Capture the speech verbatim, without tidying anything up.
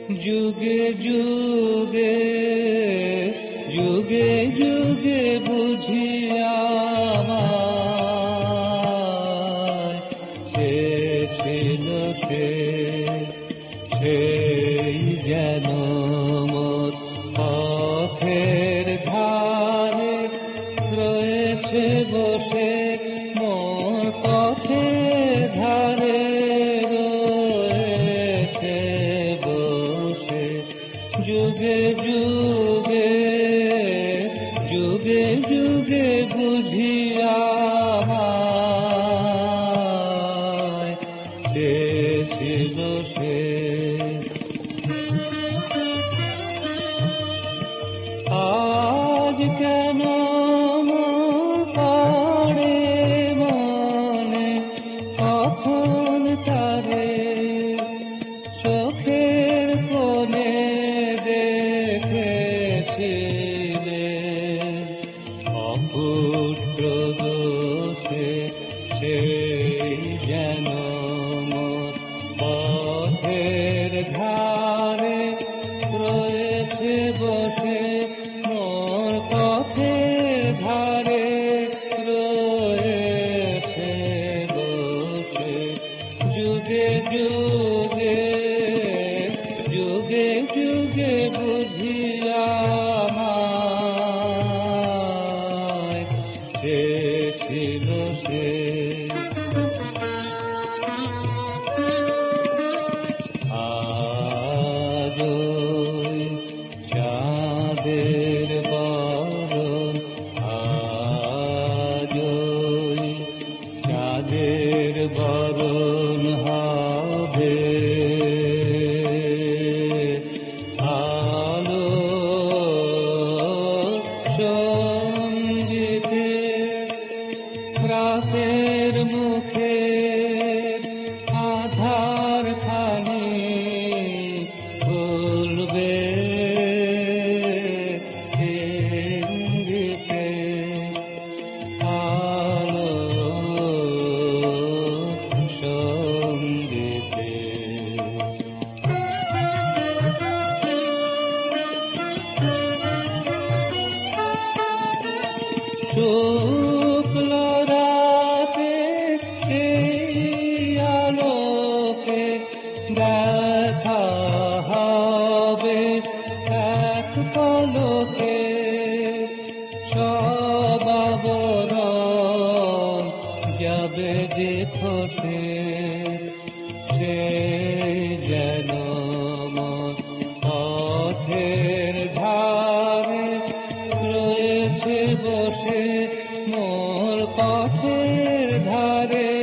যুগে যুগে যুগে যুগে বুঝিয়া সে ছিল সে সেই যেন মোর পথের ধারে রয়েছে বসে, মোর পথের ধারে রয়েছে বসে। যুগে যুগে যুগে যুগে বুঝিয়া সে ছিল সে। আজ কেন পড়ে মনে কখন তারে চোখের কোণে দেখেছিলে, অপুত্র দোষে সেই যেন মোর পথের ধারে রয়েছে বসে, মোর পথের ধারে রয়েছে বসে। যুগে যুগে যুগে যুগে বুঝিয়া সে ছিল সে। আজ চাঁদের বরণ, আজ চাঁদের বরণ হবে, আলো সঙ্গীতে রাতের মুখে আধার খানি ভুলবে ইঙ্গিতে, আলো সঙ্গীতে। শুক্ল রাতে এই আলোকে দেখা হবে এক পলকে, সব আবরণ যাবে দেখে সে যেন মোর পথের ধারে রয়েছে বসে, মোর পথের ধারে